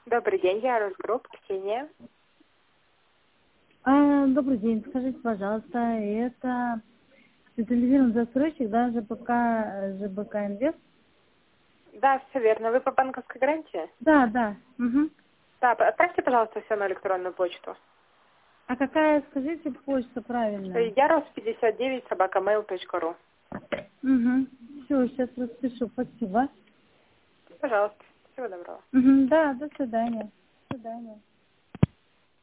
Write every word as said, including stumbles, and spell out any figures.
Добрый день, я Росгрупп, Ксения. А, добрый день, скажите, пожалуйста, это специализированный застройщик, да, ЖБК, э, ЖБК Инвест? Да, все верно. Вы по банковской гарантии? Да, да. Угу. Да, отправьте, пожалуйста, все на электронную почту. А какая, скажите, почта правильная? Ярос пятьдесят девять собака mail точка ру. Угу. Все, сейчас распишу, спасибо. Пожалуйста. Всего доброго. Угу. Да, до свидания. До свидания.